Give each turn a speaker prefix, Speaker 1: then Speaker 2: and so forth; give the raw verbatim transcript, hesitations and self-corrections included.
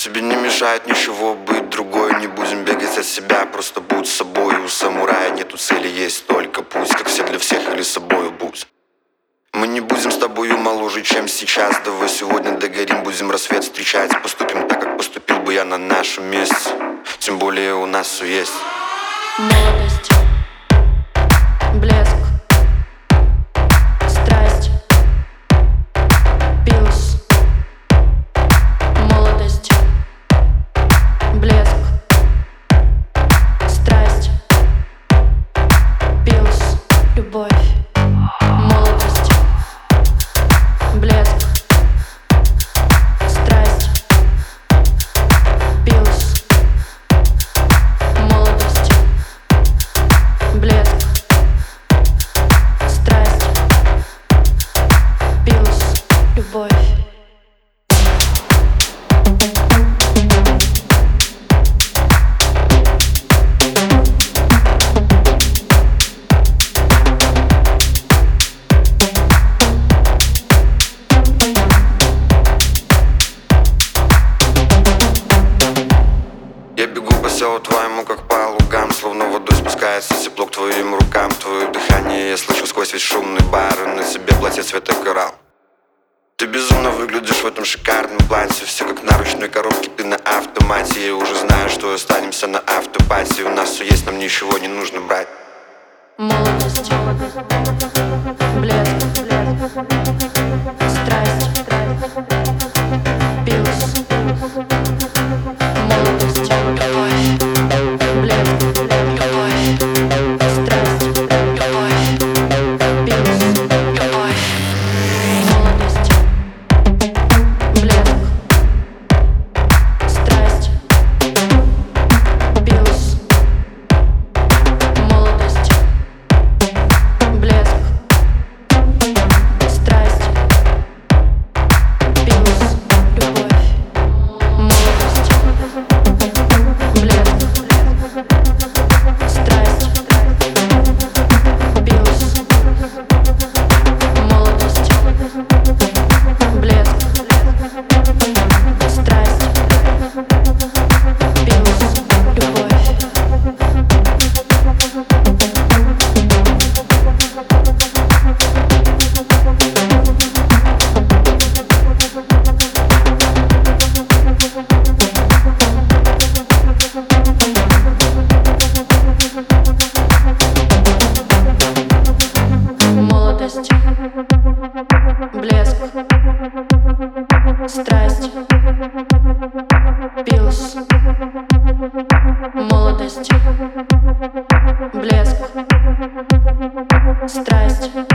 Speaker 1: Тебе не мешает ничего быть другой. Не будем бегать от себя, просто будь собой. У самурая нету цели, есть только путь. Как все для всех или собою будь. Мы не будем с тобою моложе, чем сейчас. Давай сегодня догорим, будем рассвет встречать. Поступим так, как поступил бы я на нашем месте. Тем более у нас все есть.
Speaker 2: Молодость, блеск, страсть, пилс. Молодость, блеск, страсть, пилс. Любовь. Молодость, блеск, страсть, пилс. Молодость, блеск, страсть, пилс. Любовь.
Speaker 1: Я бегу по селу твоему, как по лугам. Словно водой спускается тепло к твоим рукам. Твое дыхание я слышу сквозь весь шумный бар. На себе платье цвета коралл. Ты безумно выглядишь в этом шикарном платье. Все как на ручной коробке, ты на автомате. Я уже знаю, что останемся на автопати. У нас все есть, нам ничего не нужно брать.
Speaker 2: Молодость, блеск, страсть, пилс. Молодость, любовь, блеск, любовь, страсть, любовь, пилс, любовь. Молодость, блеск, страсть, пилс. Молодость, блеск, страсть, пилс, любовь. Молодость, блеск, страсть, пилс. Молодость, блеск, страсть, пилс, любовь. Молодость, блеск, страсть, пилс. Молодость, блеск, страсть,